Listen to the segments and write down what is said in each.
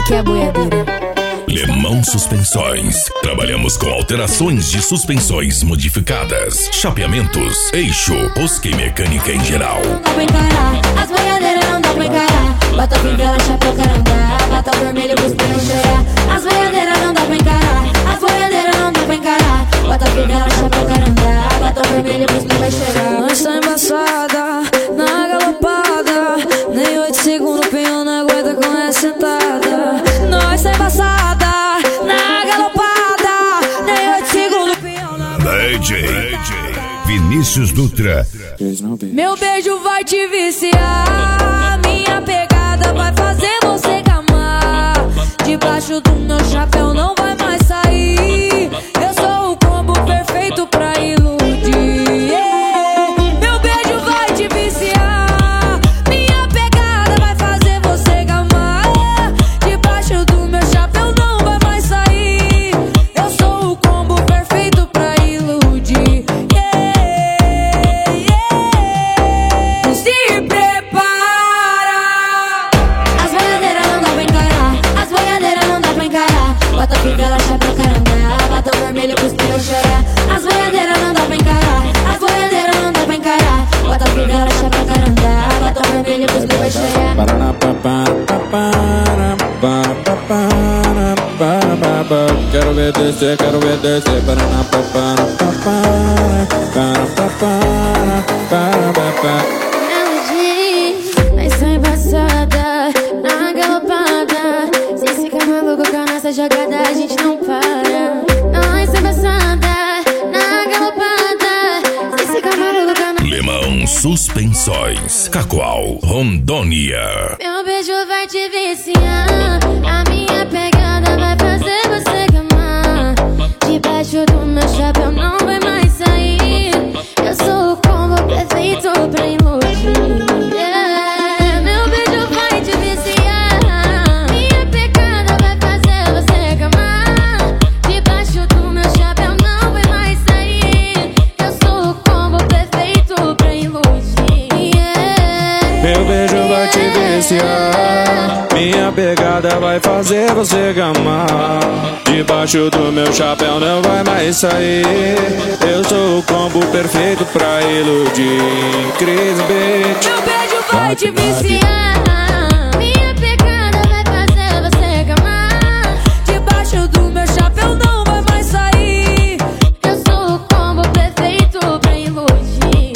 que é boiadeira. Lemão Suspensões. Trabalhamos com alterações de suspensões modificadas, chapeamentos, eixo, rosca e mecânica em geral. Não dá pra encarar, as boiadeiras não dá pra encarar. Bota a fivela, chapéu, carandá, bota o vermelho pros pneus cheirar. As boiadeiras não dá pra encarar, as boiadeiras não dá pra encarar. Bota a fivela, chapéu, carandá, bota o vermelho pros pneus cheirar. Nós tá embaçada, na galopada, nem 8 segundos o pinhão não aguenta com essa sentada. Nós tá embaçada, na galopada, nem 8 segundos o pinhão não aguenta. DJ Vinícius Dutra. Meu beijo vai te viciar, minha pegada vai fazer você gamar. Debaixo do meu chapéu não vai mais sair. Eu sou o combo perfeito pra iludir. Meu beijo vai te viciar, minha pegada vai fazer você gamar. Debaixo do meu chapéu não vai mais sair. Eu sou o combo perfeito pra iludir. Se prepara. As boiadeiras não dá pra encarar, as boiadeiras não dá pra encarar. Bota a fivela, chapéu, carandá, bota o vermelho pros pneus chorar. As boiadeiras não dá pra encarar, as boiadeiras não dá pra encarar. Bota a fivela, chapéu, carandá, bota o vermelho pros pneus chorar. Quero ver descer, quero ver descer. Nós tá embaçada, na galopada. Se fica maluco com a nossa jogada, a gente não para. Nós tá embaçada, na galopada. Se fica maluco com a nossa... Lemão Suspensões, Cacoal, Rondônia. Meu beijo vai te viciar, a minha pegada vai fazer você gamar. Debaixo do meu chapéu não vai mais sair. Eu sou o combo perfeito pra iludir. Meu beijo vai te viciar, minha pegada vai fazer você gamar. Debaixo do meu chapéu não vai mais sair. Eu sou o combo perfeito pra iludir. Meu beijo vai te viciar, minha pegada vai fazer você gamar. Debaixo do meu chapéu não vai mais sair. Eu sou o combo perfeito pra iludir. Chris Beat. Meu beijo vai te viciar, minha pegada vai fazer você gamar. Debaixo do meu chapéu não vai mais sair. Eu sou o combo perfeito pra iludir.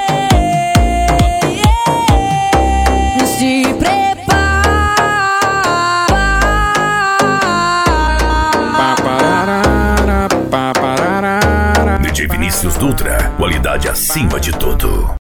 Se prepara. DJ Vinícius Dutra, qualidade acima de tudo.